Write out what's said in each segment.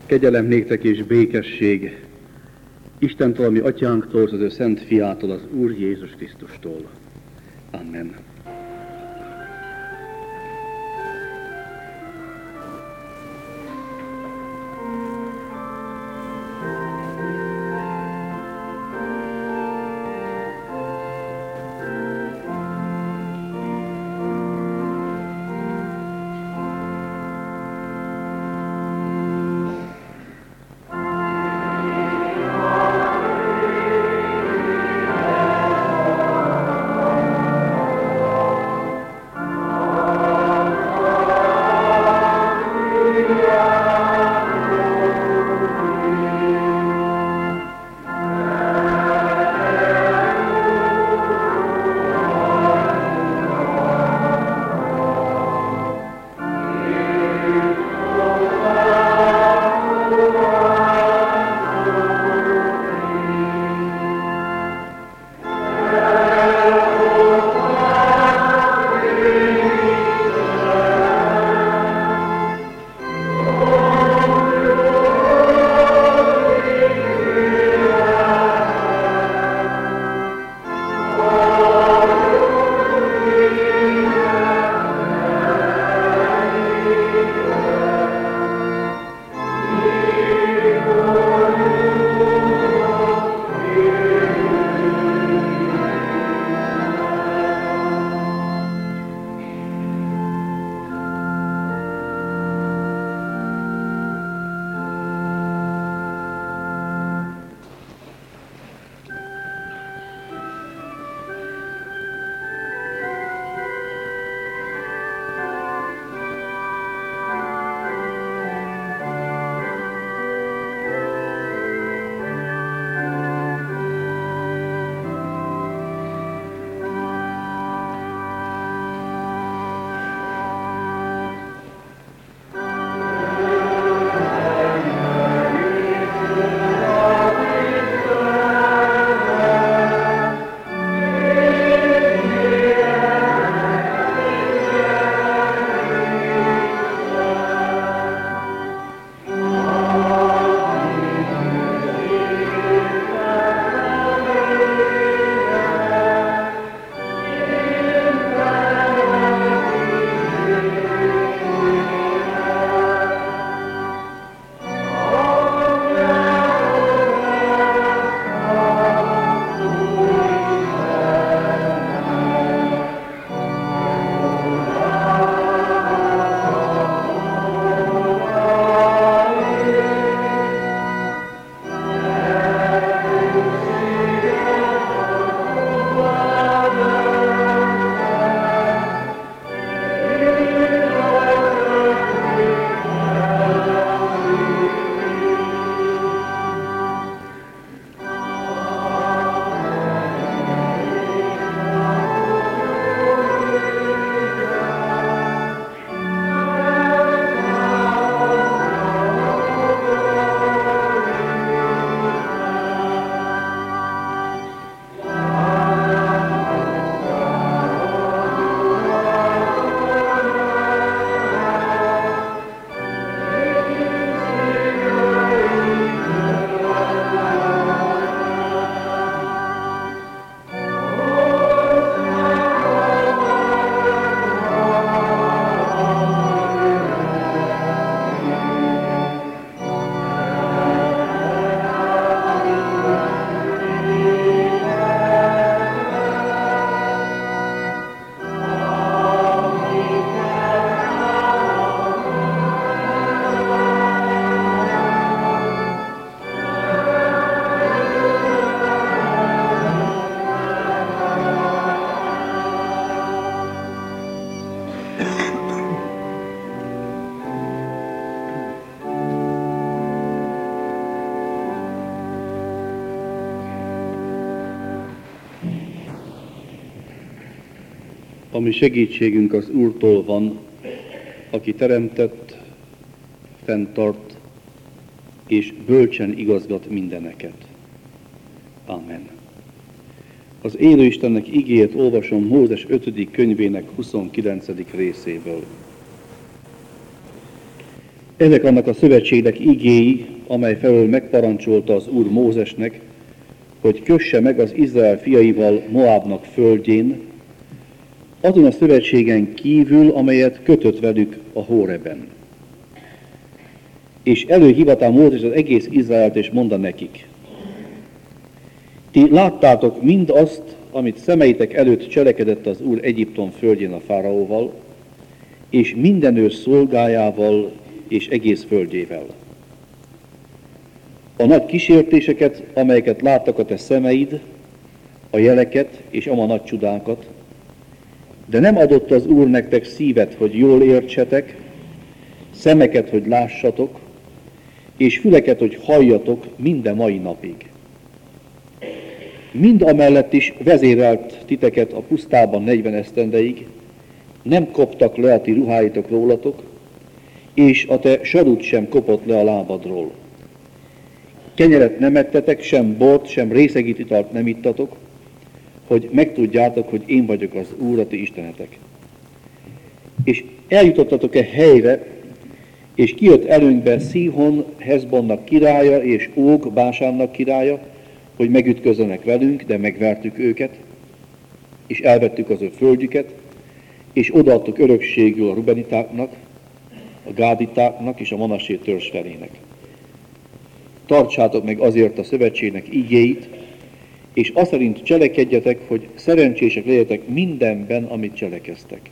Kegyelem néktek és békesség Istentől, ami Atyánktól, az ő Szent Fiától, az Úr Jézus Krisztustól. Amen. Ami segítségünk az Úrtól van, aki teremtett, fenntart és bölcsen igazgat mindeneket. Amen. Az élő Istennek igéjét olvasom Mózes 5. könyvének 29. részéből. Ezek annak a szövetségnek igéi, amely felől megparancsolta az Úr Mózesnek, hogy kösse meg az Izrael fiaival Moábnak földjén, azon a szövetségen kívül, amelyet kötött velük a Hóreben. És előhivatá Mózes az egész Izraelt, és mondta nekik: ti láttátok mind azt, amit szemeitek előtt cselekedett az Úr Egyiptom földjén a fáraóval, és minden ő szolgájával, és egész földjével. A nagy kísértéseket, amelyeket láttak a te szemeid, a jeleket és ama nagy csodákat, de nem adott az Úr nektek szívet, hogy jól értsetek, szemeket, hogy lássatok, és füleket, hogy halljatok minden mai napig. Mind amellett is vezérelt titeket a pusztában 40 esztendeig, nem koptak le a ti ruháitok rólatok, és a te sarud sem kopott le a lábadról. Kenyeret nem ettetek, sem bort, sem részegít italt nem ittatok, hogy megtudjátok, hogy én vagyok az Úr, a ti istenetek. És eljutottatok-e helyre, és kijött előnkbe Szíhon, Heszbonnak királya, és Óg, Básánnak királya, hogy megütközzenek velünk, de megvertük őket, és elvettük az ő földjüket, és odaadtuk örökségül a rubenitáknak, a gáditáknak és a Manassé törzs felének. Tartsátok meg azért a szövetségnek igéit, és azt szerint cselekedjetek, hogy szerencsések legyetek mindenben, amit cselekeztek.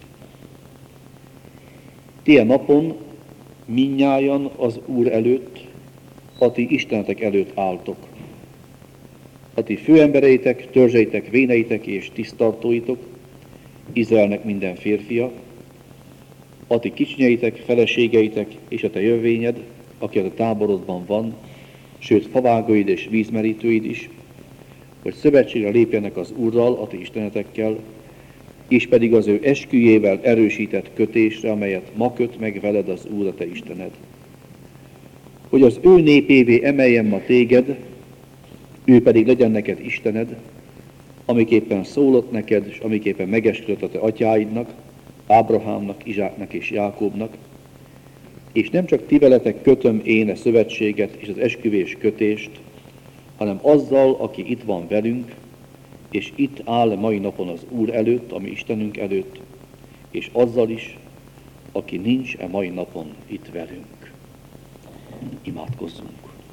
Ti a napon mindnyájan az Úr előtt, a ti istenetek előtt álltok. A ti főembereitek, törzseitek, véneitek és tisztartóitok, Izraelnek minden férfia, a ti kicsinyeitek, feleségeitek és a te jövvényed, aki a táborodban van, sőt favágóid és vízmerítőid is, hogy szövetségre lépjenek az Úrral, a ti istenetekkel, és pedig az ő esküjével erősített kötésre, amelyet ma köt meg veled az Úr, a te Istened. Hogy az ő népévé emeljen ma téged, ő pedig legyen neked Istened, amiképpen szólott neked, és amiképpen megesküdött a te atyáidnak, Ábrahámnak, Izsáknak és Jákóbnak, és nem csak ti veletek kötöm én a szövetséget és az esküvés kötést, hanem azzal, aki itt van velünk, és itt áll mai napon az Úr előtt, a mi Istenünk előtt, és azzal is, aki nincs mai napon itt velünk. Imádkozzunk!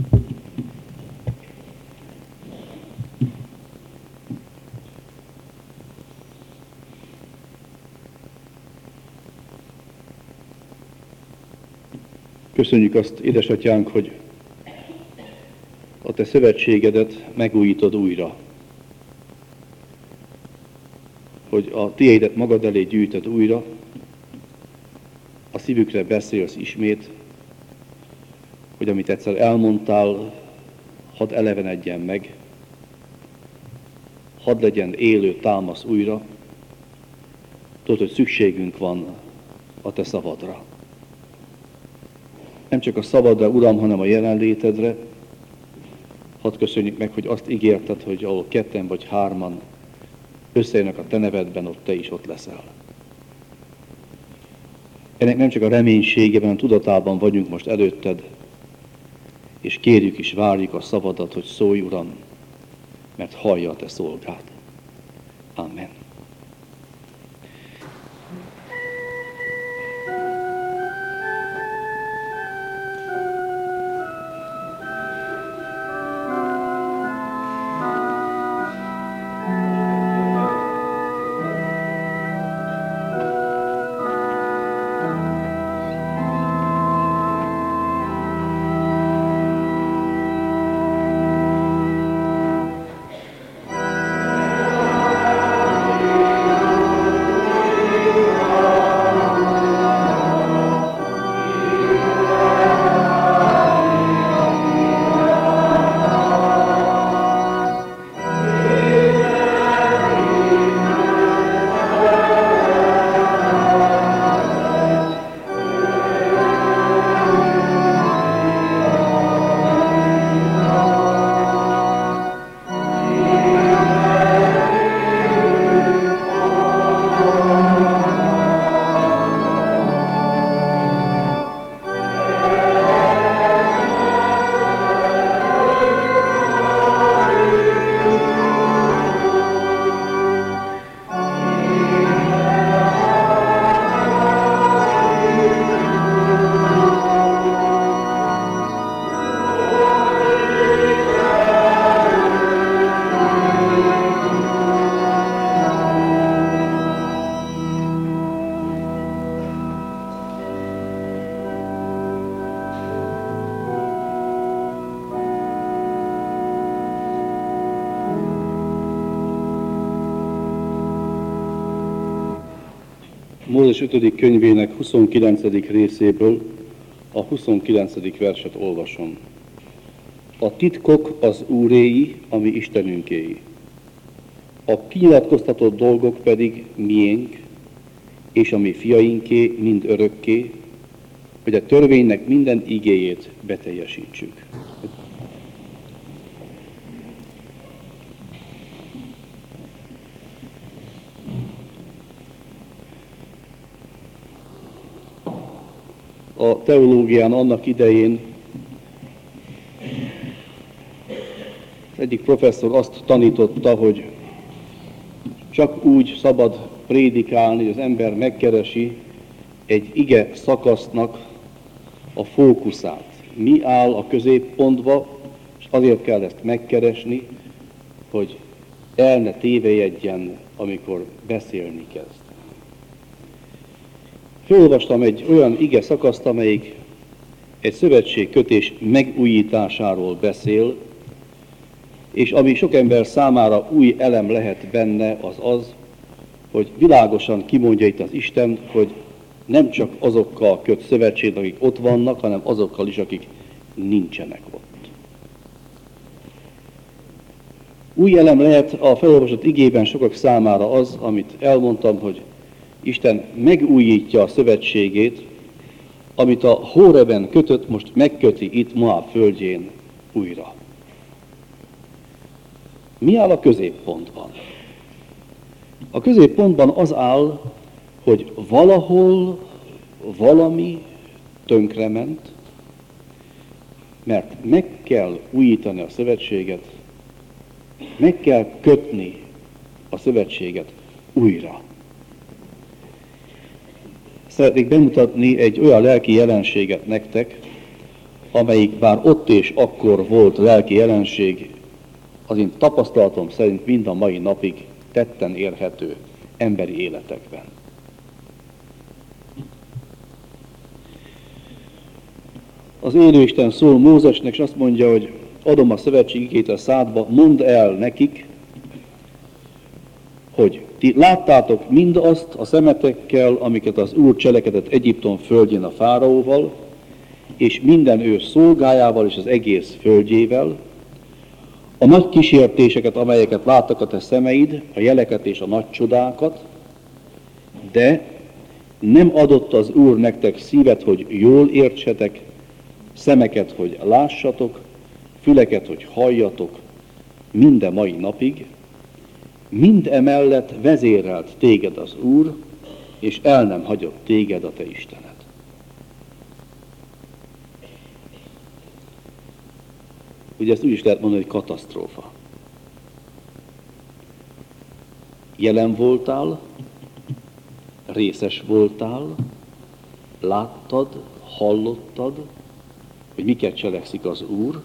Köszönjük azt, édesatyánk, hogy a te szövetségedet megújítod újra. Hogy a tiédet magad elé gyűjtöd újra, a szívükre beszélsz ismét, hogy amit egyszer elmondtál, hadd elevenedjen meg, hadd legyen élő támasz újra. Tudod, hogy szükségünk van a te szavadra. Nem csak a szavadra, Uram, hanem a jelenlétedre. Hadd köszönjük meg, hogy azt ígérted, hogy ahol ketten vagy hárman összejönnek a te nevedben, ott te is ott leszel. Ennek nem csak a reménységében, a tudatában vagyunk most előtted, és kérjük és várjuk a szavadat, hogy szólj, Uram, mert hallja a te szolgád. Amen. Mózes 5. könyvének 29. részéből a 29. verset olvasom. A titkok az Úréi, ami Istenünkéi. A kinyilatkoztatott dolgok pedig miénk, és a mi fiainké mind örökké, hogy a törvénynek minden igéjét beteljesítsük. A teológián annak idején az egyik professzor azt tanította, hogy csak úgy szabad prédikálni, hogy az ember megkeresi egy ige szakasznak a fókuszát. Mi áll a középpontba, és azért kell ezt megkeresni, hogy el ne tévejegyen, amikor beszélni kezd. Felolvastam egy olyan ige szakaszt, amelyik egy szövetségkötés megújításáról beszél, és ami sok ember számára új elem lehet benne, az az, hogy világosan kimondja itt az Isten, hogy nem csak azokkal köt szövetséget, akik ott vannak, hanem azokkal is, akik nincsenek ott. Új elem lehet a felolvasott igében sokak számára az, amit elmondtam, hogy Isten megújítja a szövetségét, amit a Hóreben kötött, most megköti itt Moab földjén újra. Mi áll a középpontban? A középpontban az áll, hogy valahol valami tönkrement, mert meg kell újítani a szövetséget, meg kell kötni a szövetséget újra. Szeretnék bemutatni egy olyan lelki jelenséget nektek, amelyik bár ott és akkor volt lelki jelenség, az én tapasztalatom szerint mind a mai napig tetten érhető emberi életekben. Az élő Isten szól Mózesnek, és azt mondja, hogy adom a szövetség igét a szádba, mondd el nekik, hogy ti láttátok mindazt a szemetekkel, amiket az Úr cselekedett Egyiptom földjén a fáraóval, és minden ő szolgájával és az egész földjével, a nagy kísértéseket, amelyeket láttak a te szemeid, a jeleket és a nagy csodákat, de nem adott az Úr nektek szívet, hogy jól értsetek, szemeket, hogy lássatok, füleket, hogy halljatok, minden mai napig, mind emellett vezérelt téged az Úr, és el nem hagyott téged a te Istened. Ugye ezt úgy is lehet mondani, hogy katasztrófa. Jelen voltál, részes voltál, láttad, hallottad, hogy miket cselekszik az Úr,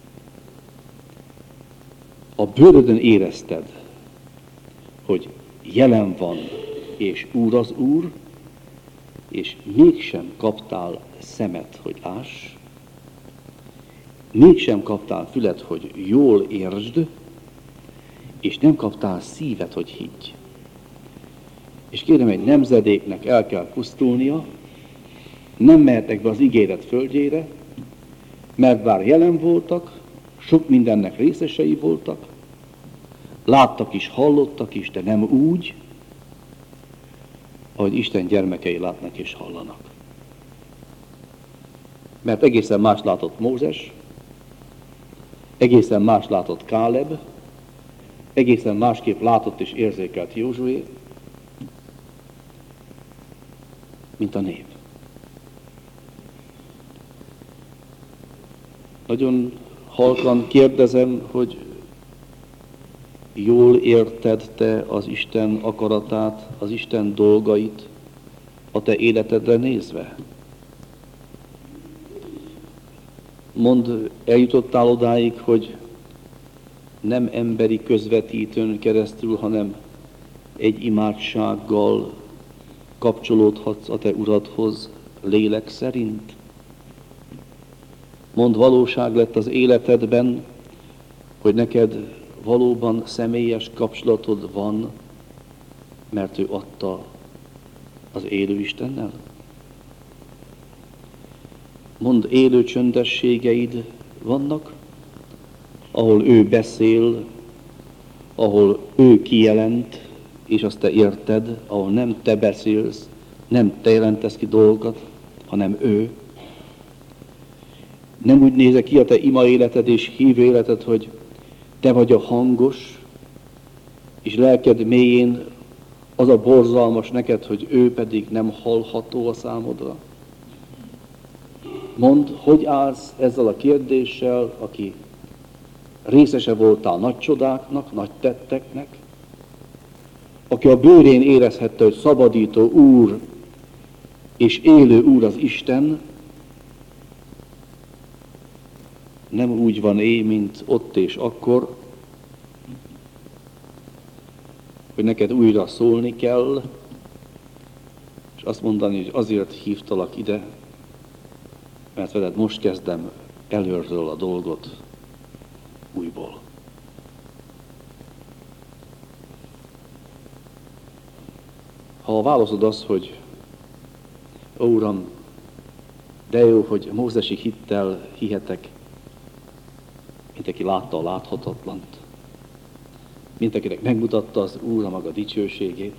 a bőrödön érezted, hogy jelen van, és Úr az Úr, és mégsem kaptál szemet, hogy láss, mégsem kaptál fület, hogy jól értsd, és nem kaptál szívet, hogy higgy. És kérem, egy nemzedéknek el kell pusztulnia, nem mehetnek be az ígéret földjére, mert bár jelen voltak, sok mindennek részesei voltak, láttak is, hallottak is, de nem úgy, ahogy Isten gyermekei látnak és hallanak. Mert egészen más látott Mózes, egészen más látott Káleb, egészen másképp látott és érzékelt Józsué, mint a nép. Nagyon halkan kérdezem, hogy jól érted te az Isten akaratát, az Isten dolgait a te életedre nézve? Mondd, eljutottál odáig, hogy nem emberi közvetítőn keresztül, hanem egy imádsággal kapcsolódhatsz a te Uradhoz lélek szerint? Mondd, valóság lett az életedben, hogy neked valóban személyes kapcsolatod van, mert ő adta Az élő Istennel? Mondd, élő csöndességeid vannak, ahol ő beszél, ahol ő kijelent, és azt te érted, ahol nem te beszélsz, nem te jelentesz ki dolgokat, hanem ő. Nem úgy nézek ki a te ima életed és hívő életed, hogy te vagy a hangos, és lelked mélyén az a borzalmas neked, hogy ő pedig nem hallható a számodra. Mondd, hogy állsz ezzel a kérdéssel, aki részese voltál nagy csodáknak, nagy tetteknek, aki a bőrén érezhette, hogy szabadító Úr és élő Úr az Isten, nem úgy van mint ott és akkor, hogy neked újra szólni kell, és azt mondani, hogy azért hívtalak ide, mert veled most kezdem előről a dolgot újból. Ha a válaszod az, hogy ó, Uram, de jó, hogy mózesi hittel hihetek, mint aki látta a láthatatlant, mint akinek megmutatta az Úr a maga dicsőségét.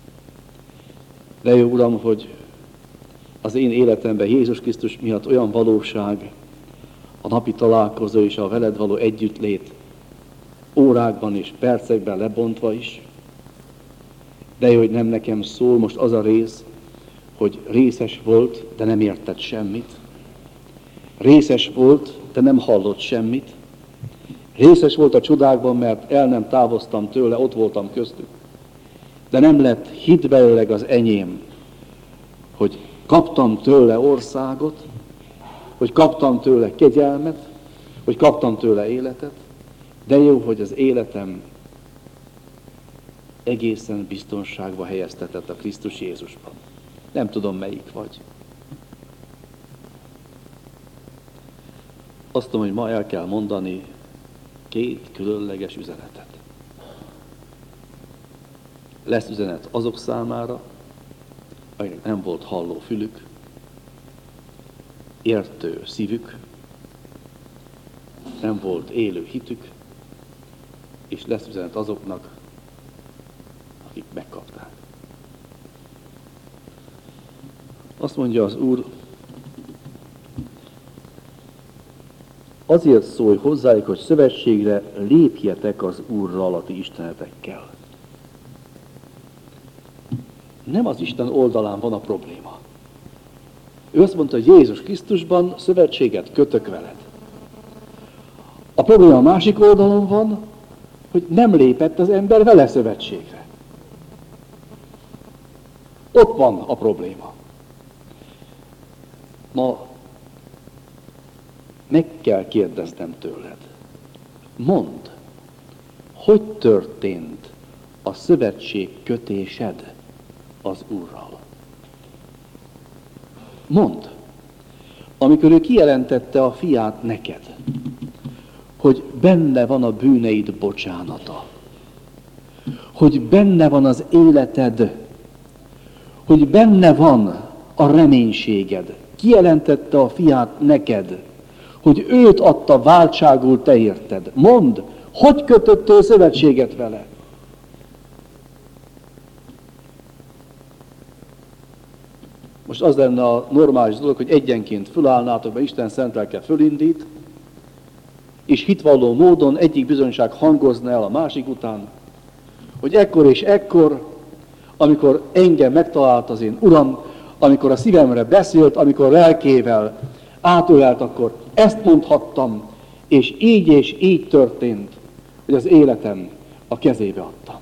De jó, Uram, hogy az én életemben Jézus Krisztus miatt olyan valóság, a napi találkozó és a veled való együttlét órákban és percekben lebontva is. De jó, hogy nem nekem szól most az a rész, hogy részes volt, de nem értett semmit. Részes volt, de nem hallott semmit. Részes volt a csodákban, mert el nem távoztam tőle, ott voltam köztük. De nem lett hitbelileg az enyém, hogy kaptam tőle országot, hogy kaptam tőle kegyelmet, hogy kaptam tőle életet, de jó, hogy az életem egészen biztonságba helyeztetett a Krisztus Jézusban. Nem tudom, melyik vagy. Azt tudom, hogy ma el kell mondani két különleges üzenetet. Lesz üzenet azok számára, akiknek nem volt halló fülük, értő szívük, nem volt élő hitük, és lesz üzenet azoknak, akik megkapták. Azt mondja az Úr, azért szólj hozzájuk, hogy szövetségre lépjetek az Úrral, a ti istenetekkel. Nem az Isten oldalán van a probléma. Ő azt mondta, hogy Jézus Krisztusban szövetséget kötök veled. A probléma a másik oldalon van, hogy nem lépett az ember vele szövetségre. Ott van a probléma. Ma meg kell kérdeznem tőled. Mondd, hogy történt a szövetség kötésed az Úrral? Mondd, amikor ő kijelentette a fiát neked, hogy benne van a bűneid bocsánata, hogy benne van az életed, hogy benne van a reménységed, kijelentette a fiát neked, hogy őt adta váltságul te érted. Mondd, hogy kötöttél szövetséget vele? Most az lenne a normális dolog, hogy egyenként fölállnátok, mert Isten szent lelke fölindít, és hitvalló módon egyik bizonyság hangozna el a másik után, hogy ekkor és ekkor, amikor engem megtalált az én Uram, amikor a szívemre beszélt, amikor lelkével átölelt, akkor ezt mondhattam, és így történt, hogy az életem a kezébe adtam.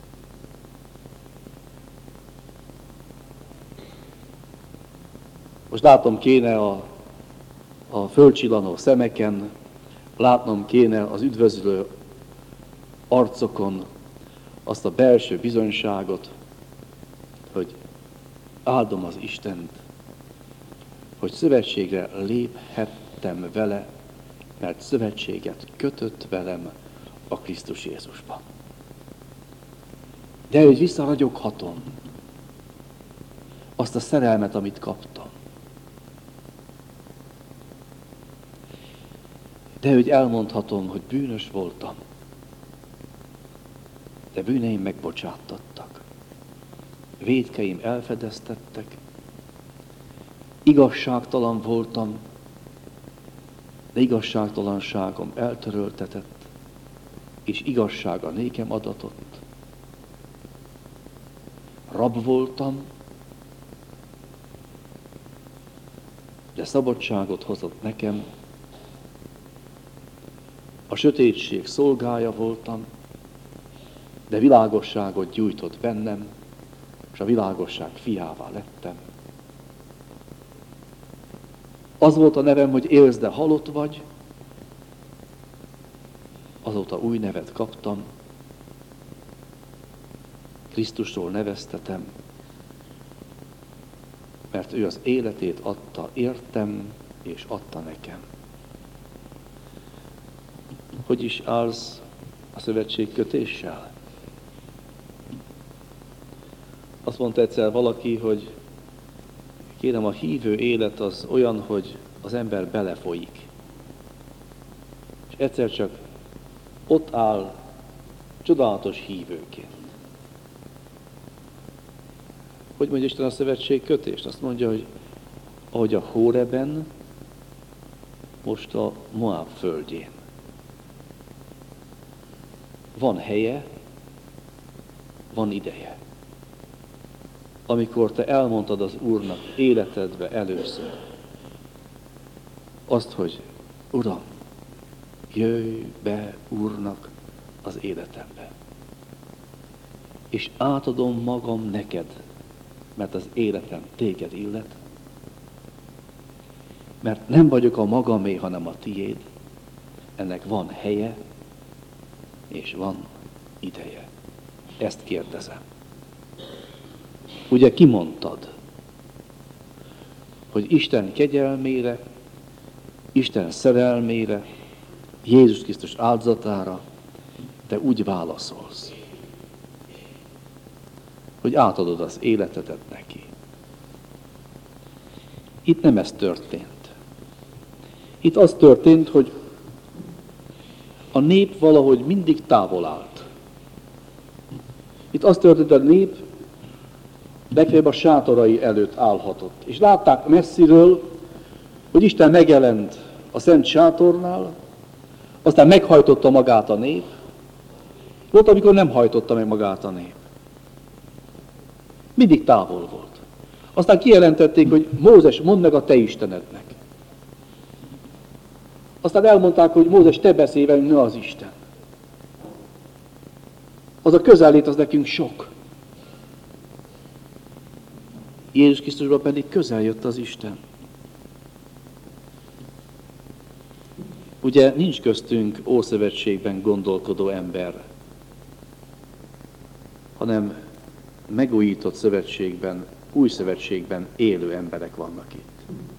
Most látom kéne a fölcsillanó szemeken, látnom kéne az üdvözlő arcokon azt a belső bizonyságot, hogy áldom az Istent, hogy szövetségre léphettem vele, mert szövetséget kötött velem a Krisztus Jézusban. De hogy visszaragyoghatom, azt a szerelmet, amit kaptam. De hogy elmondhatom, hogy bűnös voltam, de bűneim megbocsáttattak. Vétkeim elfedeztettek, igazságtalan voltam, de igazságtalanságom eltöröltetett, és igazsága nékem adatott. Rab voltam, de szabadságot hozott nekem. A sötétség szolgája voltam, de világosságot gyújtott bennem, és a világosság fiává lettem. Az volt a nevem, hogy élsz, de halott vagy. Azóta új nevet kaptam. Krisztusról neveztetem, mert ő az életét adta értem, és adta nekem. Hogy is állsz a szövetségkötéssel? Azt mondta egyszer valaki, hogy kérem, a hívő élet az olyan, hogy az ember belefolyik. És egyszer csak ott áll csodálatos hívőként. Hogy mondja Isten a szövetségkötést? Azt mondja, hogy ahogy a Hóreben, most a Moab földjén. Van helye, van ideje. Amikor te elmondtad az Úrnak életedbe először azt, hogy Uram, jöjj be Úrnak az életembe, és átadom magam neked, mert az életem téged illet, mert nem vagyok a magamé, hanem a tiéd, ennek van helye, és van ideje. Ezt kérdezem. Ugye kimondtad, hogy Isten kegyelmére, Isten szerelmére, Jézus Krisztus áldozatára te úgy válaszolsz, hogy átadod az életedet neki. Itt nem ez történt. Itt az történt, hogy a nép valahogy mindig távol állt. Itt az történt, hogy a nép legfeljebb a sátorai előtt állhatott. És látták messziről, hogy Isten megjelent a szent sátornál, aztán meghajtotta magát a nép. Volt, amikor nem hajtotta meg magát a nép. Mindig távol volt. Aztán kijelentették, hogy Mózes, mondd meg a te Istenednek. Aztán elmondták, hogy Mózes, te beszélj velünk, ne az Isten. Az a közállét az nekünk sok. Jézus Krisztusban pedig közel jött az Isten. Ugye nincs köztünk Ószövetségben gondolkodó ember, hanem megújított szövetségben, új szövetségben élő emberek vannak itt.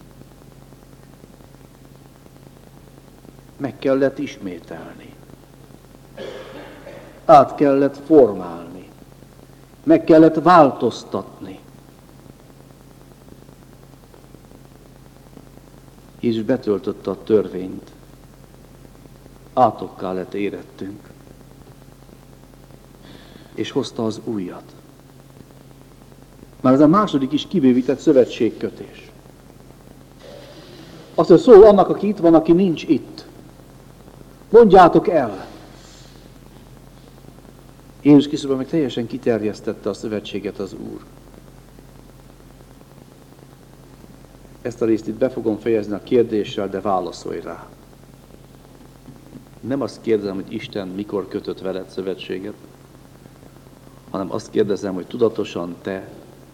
Meg kellett ismételni. Át kellett formálni. Meg kellett változtatni. Jézus betöltötte a törvényt. Átokká lett érettünk. És hozta az újat. Már ez a második is kibővített szövetségkötés. Azt, hogy szól annak, aki itt van, aki nincs itt. Mondjátok el. Jézus Krisztusban meg teljesen kiterjesztette a szövetséget az Úr. Ezt a részt itt be fogom fejezni a kérdéssel, de válaszolj rá. Nem azt kérdezem, hogy Isten mikor kötött veled szövetséget, hanem azt kérdezem, hogy tudatosan te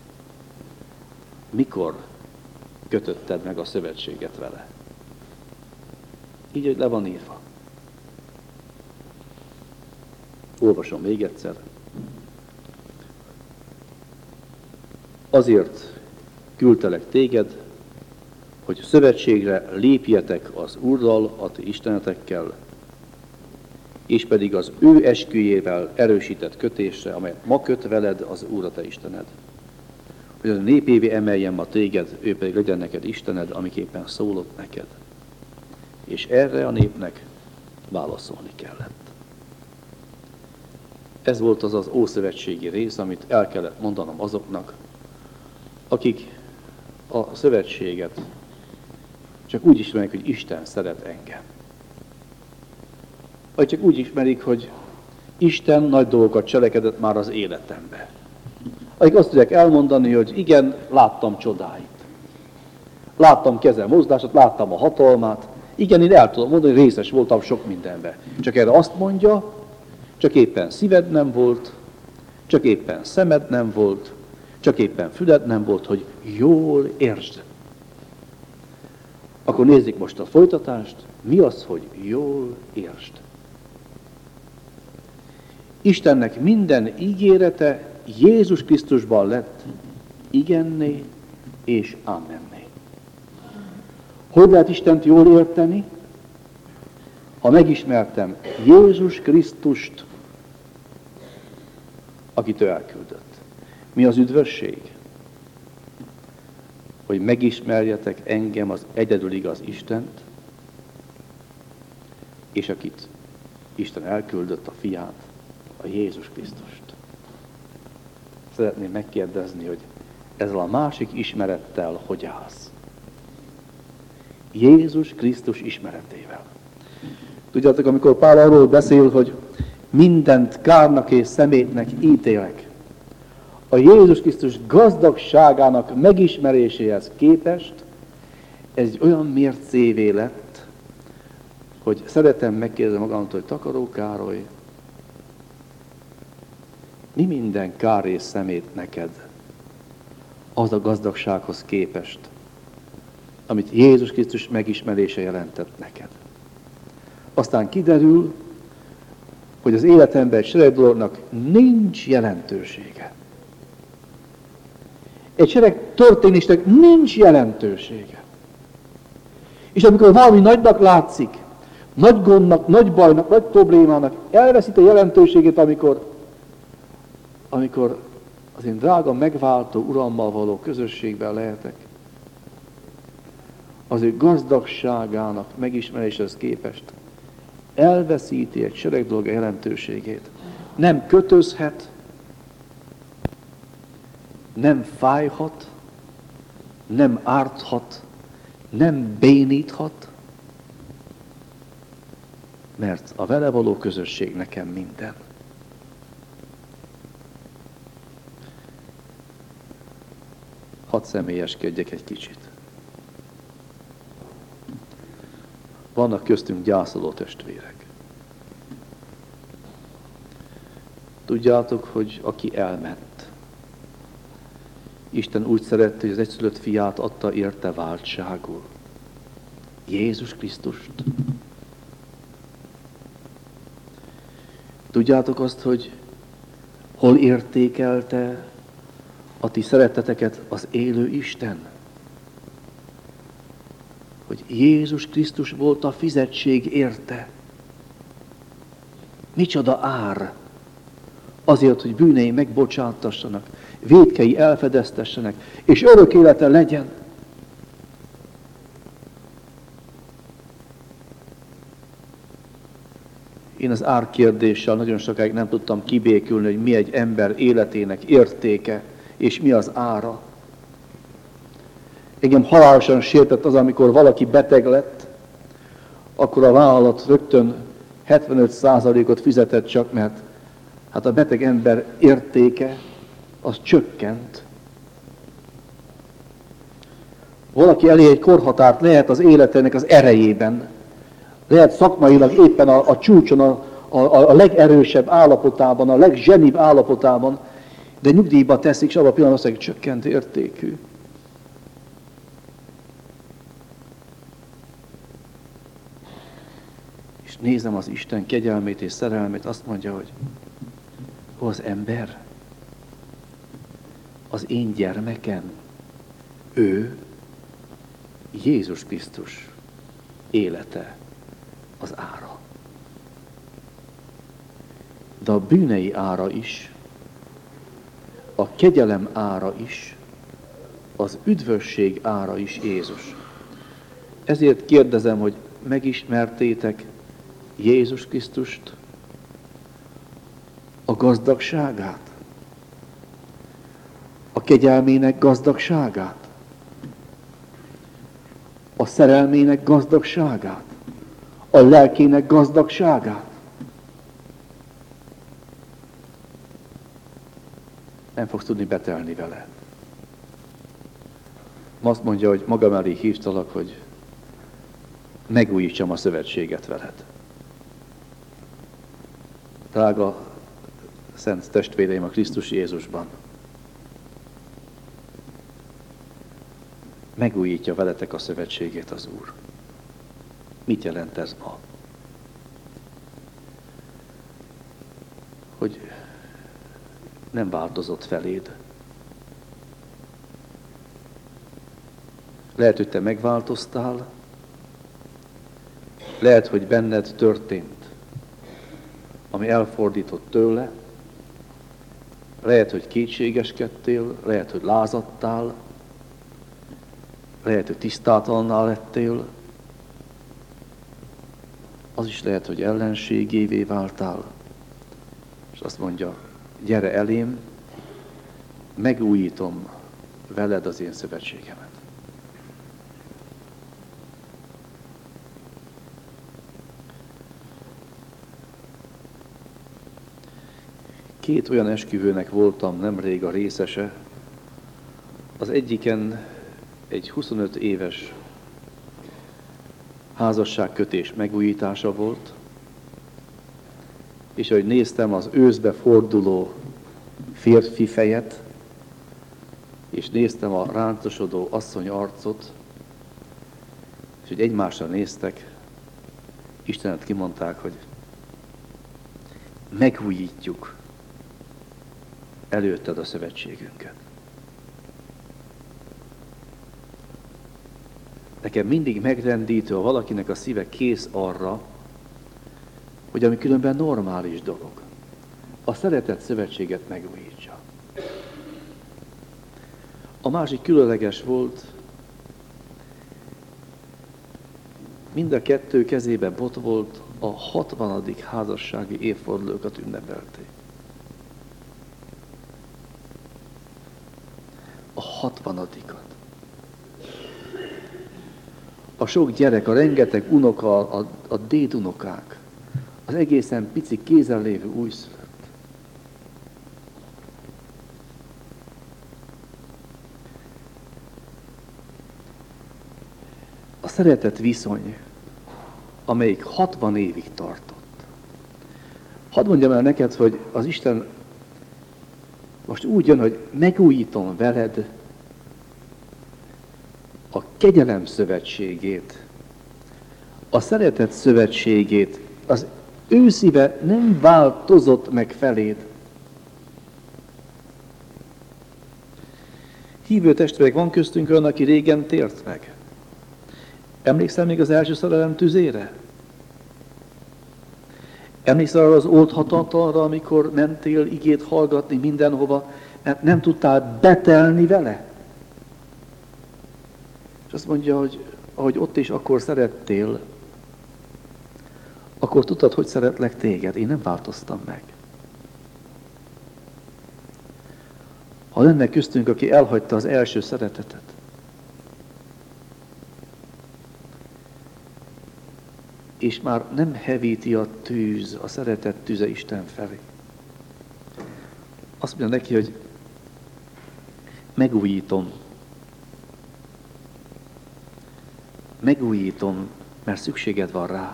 mikor kötötted meg a szövetséget vele. Így, hogy le van írva. Olvasom még egyszer. Azért küldtelek téged, hogy szövetségre lépjetek az Úrral, a ti istenetekkel, és pedig az ő esküjével erősített kötésre, amelyet ma köt veled az Úr a te Istened. hogy a népévé emeljen ma téged, ő pedig legyen neked Istened, amiképpen szólott neked. És erre a népnek válaszolni kellett. Ez volt az az ószövetségi rész, amit el kellett mondanom azoknak, akik a szövetséget csak úgy ismerik, hogy Isten szeret engem. Vagy csak úgy ismerik, hogy Isten nagy dolgokat cselekedett már az életemben. Akik azt tudják elmondani, hogy igen, láttam csodáit. Láttam keze mozdását, láttam a hatalmát. Igen, én el tudom mondani, hogy részes voltam sok mindenben. Csak erre azt mondja, csak éppen szíved nem volt, csak éppen szemed nem volt, csak éppen füled nem volt, hogy jól értsd. Akkor nézzük most a folytatást. Mi az, hogy jól értsd? Istennek minden ígérete Jézus Krisztusban lett igenné és ámenné. Hogy lehet Istent jól érteni? Ha megismertem Jézus Krisztust, akit ő elküldött. Mi az üdvösség? Hogy megismerjetek engem, az egyedül igaz Istent, és akit Isten elküldött, a fiát, a Jézus Krisztust. Szeretném megkérdezni, hogy ezzel a másik ismerettel hogy állsz? Jézus Krisztus ismeretével. Tudjátok, amikor Pál arról beszél, hogy mindent kárnak és szemétnek ítélek, a Jézus Krisztus gazdagságának megismeréséhez képest ez egy olyan mércévé lett, hogy szeretem megkérdezni magamtól, hogy Takaró Károly, mi minden kár és szemét neked az a gazdagsághoz képest, amit Jézus Krisztus megismerése jelentett neked. Aztán kiderül, hogy az életemben egy sereg dolognak nincs jelentősége. Egy sereg történésnek nincs jelentősége. És amikor valami nagynak látszik, nagy gondnak, nagy bajnak, nagy problémának elveszít a jelentőségét, amikor az én drága megváltó Urammal való közösségben lehetek, az ő gazdagságának megismeréshez képest elveszíti egy sereg dolga jelentőségét. Nem kötözhet, nem fájhat, nem árthat, nem béníthat, mert a vele való közösség nekem minden. Hadd személyeskedjek egy kicsit. Vannak köztünk gyászoló testvérek. Tudjátok, hogy aki elment, Isten úgy szerette, hogy az egyszülött fiát adta érte váltságul. Jézus Krisztust. Tudjátok azt, hogy hol értékelte a ti szereteteket az élő Isten? Hogy Jézus Krisztus volt a fizetség érte. Micsoda ár! Azért, hogy bűnei megbocsátassanak, vétkei elfedeztessenek, és örök élete legyen. Én az árkérdéssel nagyon sokáig nem tudtam kibékülni, hogy mi egy ember életének értéke, és mi az ára. Engem halálosan sértett az, amikor valaki beteg lett, akkor a vállalat rögtön 75%-ot fizetett csak, mert hát a beteg ember értéke az csökkent. Valaki elé egy korhatárt lehet az életének az erejében. Lehet szakmailag éppen a csúcson, a legerősebb állapotában, a legzsenibb állapotában, de nyugdíjba teszik, és abban a pillanatban csökkent értékű. És nézem az Isten kegyelmét és szerelmét, azt mondja, hogy az ember, az én gyermekem, ő Jézus Krisztus élete az ára. De a bűnei ára is, a kegyelem ára is, az üdvösség ára is Jézus. Ezért kérdezem, hogy megismertétek Jézus Krisztust, a gazdagságát, a kegyelmének gazdagságát, a szerelmének gazdagságát, a lelkének gazdagságát. Nem fogsz tudni betelni vele. Azt mondja, hogy magam elé hívtalak, hogy megújítsam a szövetséget veled. Drága szent testvéreim a Krisztus Jézusban, megújítja veletek a szövetségét az Úr. Mit jelent ez ma? Hogy nem változott feléd. Lehet, hogy te megváltoztál, lehet, hogy benned történt, ami elfordított tőle, lehet, hogy kétségeskedtél, lehet, hogy lázadtál, lehet, hogy tisztátalanná lettél, az is lehet, hogy ellenségévé váltál, és azt mondja, gyere elém, megújítom veled az én szövetségemet. Két olyan esküvőnek voltam nemrég a részese. Az egyiken egy 25 éves házasságkötés megújítása volt, és ahogy néztem az őszbe forduló férfi fejet, és néztem a ráncosodó asszony arcot, és hogy egymásra néztek, Istenet kimondták, hogy megújítjuk előtted a szövetségünket. Nekem mindig megrendítő, ha valakinek a szíve kész arra, hogy ami különben normális dolog, a szeretett szövetséget megújítsa. A másik különleges volt, mind a kettő kezében bot volt, a 60. házassági évfordulókat ünnepelték. A 60-at. A sok gyerek, a rengeteg unoka, a dédunokák, az egészen pici kézen lévő újszülött. A szeretet viszony, amelyik 60 évig tartott. Hadd mondjam el neked, hogy az Isten most úgy jön, hogy megújítom veled a kegyelem szövetségét, a szeretet szövetségét, az ő szíve nem változott meg feléd. Hívő testvérek, van köztünk olyan, aki régen tért meg. Emlékszel még az első szerelem tüzére? Emlékszel arra az oldhatatlanra, amikor mentél igét hallgatni mindenhova, mert nem tudtál betelni vele? És azt mondja, hogy ahogy ott és akkor szerettél, akkor tudtad, hogy szeretlek téged. Én nem változtam meg. Ha lenne köztünk, aki elhagyta az első szeretetet, és már nem hevíti a tűz, a szeretet tüze Isten felé. Azt mondja neki, hogy megújítom. Megújítom, mert szükséged van rá.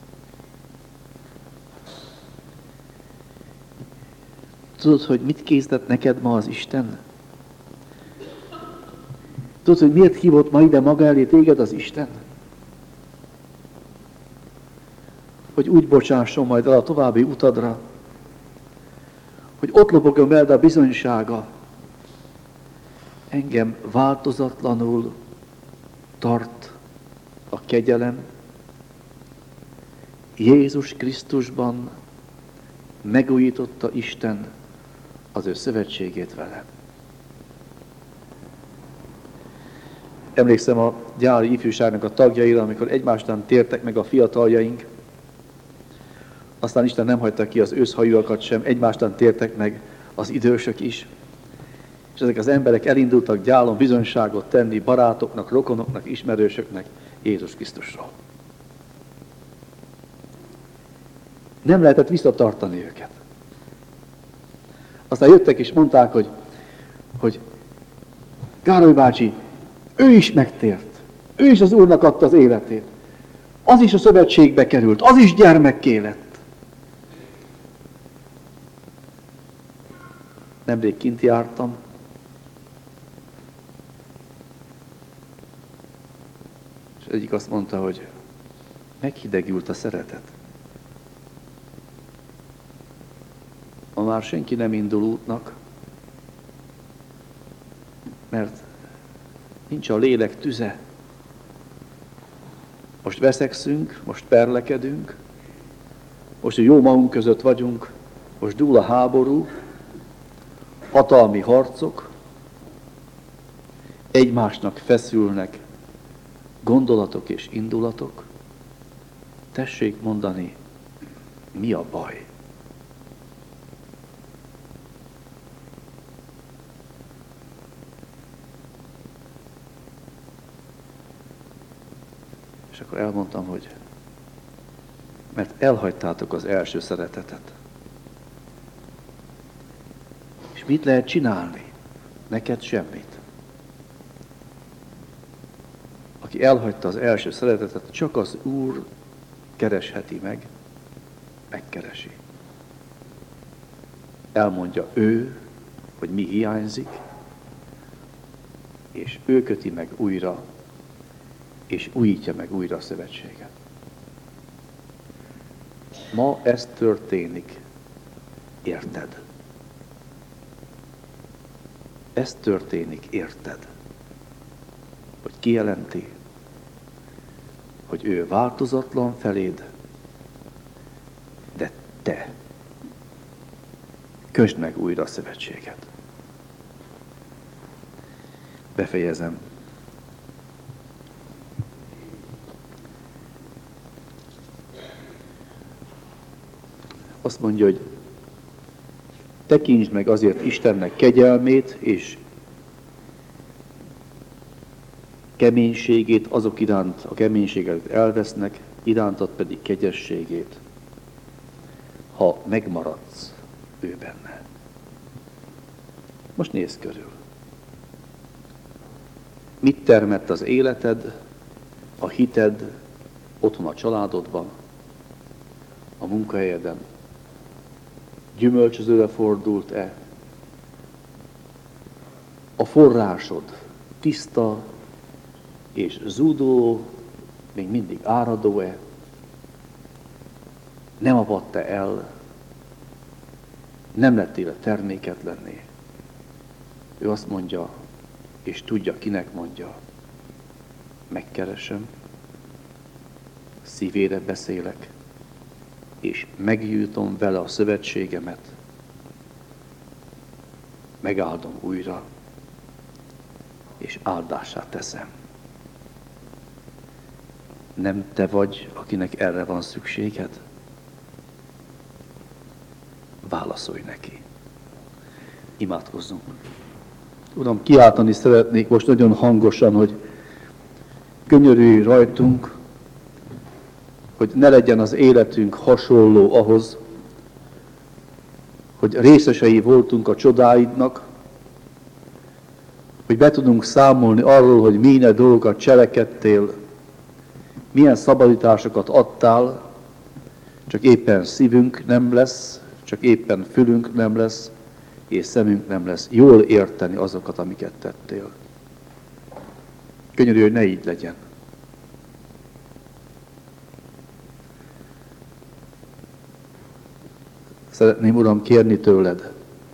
Tudod, hogy mit készített neked ma az Isten? Tudod, hogy miért hívott ma ide maga elé téged az Isten? Hogy úgy bocsásson majd el a további utadra, hogy ott lobogjon veled a bizonysága. Engem változatlanul tart a kegyelem, Jézus Krisztusban megújította Isten az ő szövetségét velem. Emlékszem a gyári ifjúságnak a tagjaira, amikor egymástan tértek meg a fiataljaink, aztán Isten nem hagyta ki az őszhajúakat sem, egymástan tértek meg az idősök is. És ezek az emberek elindultak gyálon bizonyságot tenni barátoknak, rokonoknak, ismerősöknek Jézus Krisztusról. Nem lehetett visszatartani őket. Aztán jöttek és mondták, hogy Károly bácsi, ő is megtért. Ő is az Úrnak adta az életét. Az is a szövetségbe került, az is gyermekké lett. Nemrég kint jártam, és egyik azt mondta, hogy meghidegült a szeretet. Ma már senki nem indul útnak, mert nincs a lélek tüze. Most veszekszünk, most perlekedünk, most jó magunk között vagyunk, most dúl a háború, hatalmi harcok, egymásnak feszülnek gondolatok és indulatok. Tessék mondani, mi a baj? És akkor elmondtam, hogy mert elhagytátok az első szeretetet. És mit lehet csinálni? Neked semmit. Aki elhagyta az első szeretetet, csak az Úr keresheti meg, megkeresi. Elmondja ő, hogy mi hiányzik, és ő köti meg újra, és újítja meg újra a szövetséget. Ma ez történik, érted? Ez történik, érted? Hogy kijelenti, hogy ő változatlan feléd, de te kösd meg újra a szövetséget. Befejezem. Azt mondja, hogy tekintsd meg azért Istennek kegyelmét és keménységét azok iránt, a keménységet elvesznek, irántad pedig kegyességét, ha megmaradsz ő benne. Most nézz körül. Mit termett az életed, a hited otthon a családodban, a munkahelyeden? Gyümölcsözőre fordult-e? A forrásod tiszta és zúduló, még mindig áradó-e? Nem apadt-e el? Nem lettél terméketlenné? Ő azt mondja, és tudja, kinek mondja, megkeresem, szívére beszélek, és megjutom vele a szövetségemet, megáldom újra, és áldássá teszem. Nem te vagy, akinek erre van szükséged? Válaszolj neki. Imádkozzunk. Uram, kiáltani szeretnék most nagyon hangosan, hogy könyörülj rajtunk, hogy ne legyen az életünk hasonló ahhoz, hogy részesei voltunk a csodáidnak, hogy be tudunk számolni arról, hogy milyen dolgokat cselekedtél, milyen szabadításokat adtál, csak éppen szívünk nem lesz, csak éppen fülünk nem lesz, és szemünk nem lesz jól érteni azokat, amiket tettél. Könyörülj, hogy ne így legyen. Szeretném, Uram, kérni tőled,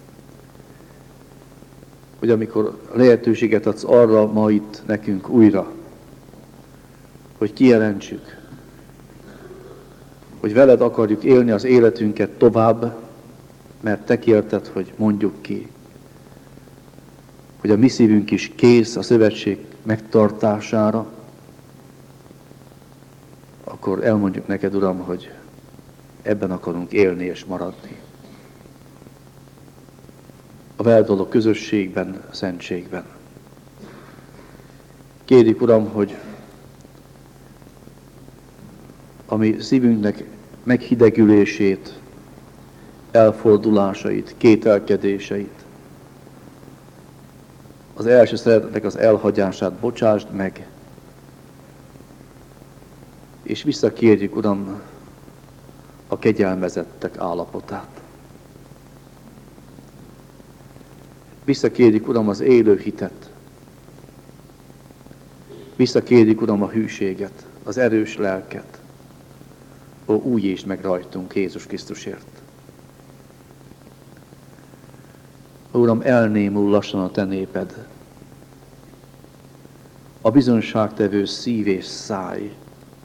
hogy amikor lehetőséget adsz arra ma itt nekünk újra, hogy kijelentsük, hogy veled akarjuk élni az életünket tovább, mert te kérted, hogy mondjuk ki, hogy a mi szívünk is kész a szövetség megtartására, akkor elmondjuk neked, Uram, hogy ebben akarunk élni és maradni. A veled való közösségben, a szentségben. Kérjük, Uram, hogy a mi szívünknek meghidegülését, elfordulásait, kételkedéseit, az első szeretetnek az elhagyását bocsásd meg, és visszakérjük, Uram, a kegyelmezettek állapotát. Visszakérjük, Uram, az élő hitet. Visszakérjük, Uram, a hűséget, az erős lelket. Ó, újítsd meg rajtunk Jézus Krisztusért. Uram, elnémul lassan a te néped. A bizonyságtevő szív és száj.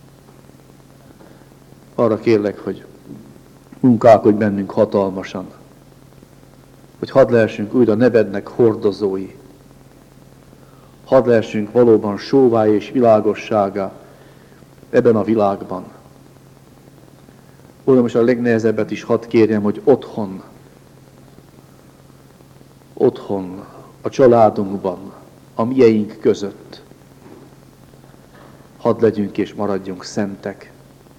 Arra kérlek, hogy munkálkodj bennünk hatalmasan, hogy hadd lehessünk újra nevednek hordozói, hadd lehessünk valóban sóvá és világosságá ebben a világban. Uram, és a legnehezebbet is hadd kérjem, hogy otthon, a családunkban, a mieink között hadd legyünk és maradjunk szentek.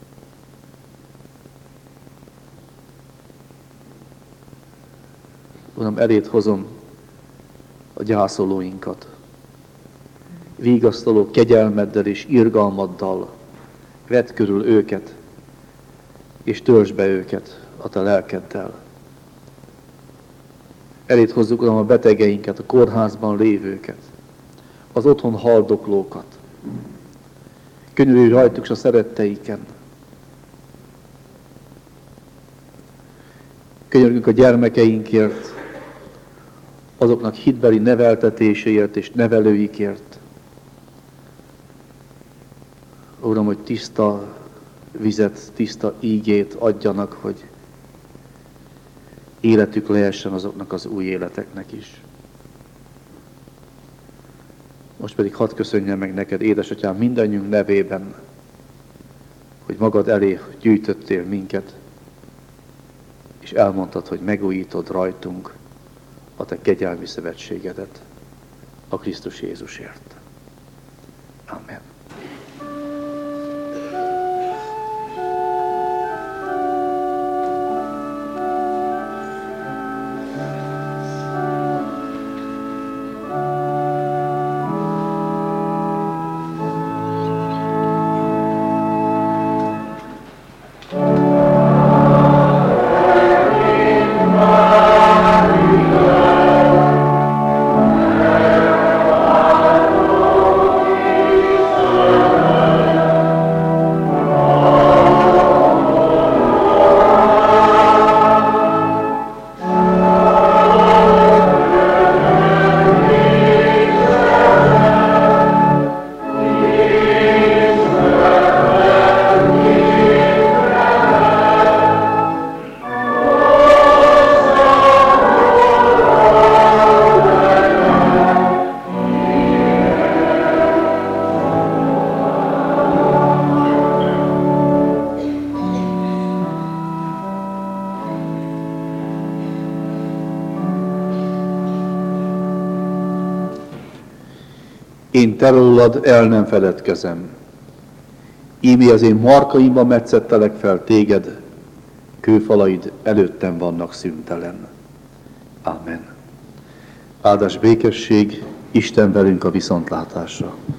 Uram, eléd hozom a gyászolóinkat. Vigasztaló kegyelmeddel és irgalmaddal vedd körül őket, és törzsd be őket a te lelkeddel. Eléd hozzuk, Uram, a betegeinket, a kórházban lévőket, az otthon haldoklókat. Könyörülj rajtuk és a szeretteiken. Könyörgünk a gyermekeinkért, azoknak hitbeli neveltetéséért és nevelőikért. Uram, hogy tiszta vizet, tiszta ígét adjanak, hogy életük lehessen azoknak az új életeknek is. Most pedig hadd köszönjem meg neked, édesatyám, mindannyiunk nevében, hogy magad elé gyűjtöttél minket, és elmondtad, hogy megújítod rajtunk a te kegyelmi szövetségedet a Krisztus Jézusért. Amen. Én te rólad el nem feledkezem. Ímé az én markaimban metszettelek fel téged, kőfalaid előttem vannak szüntelen. Amen. Áldás békesség, Isten velünk a viszontlátásra.